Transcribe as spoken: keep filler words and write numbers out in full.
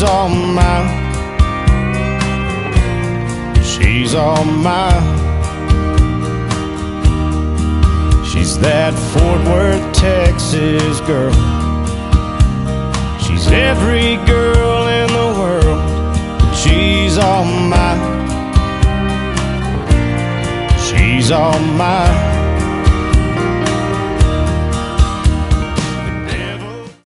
she's all mine. She's all mine. She's that Fort Worth, Texas girl. She's every girl in the world. She's all mine. She's all mine.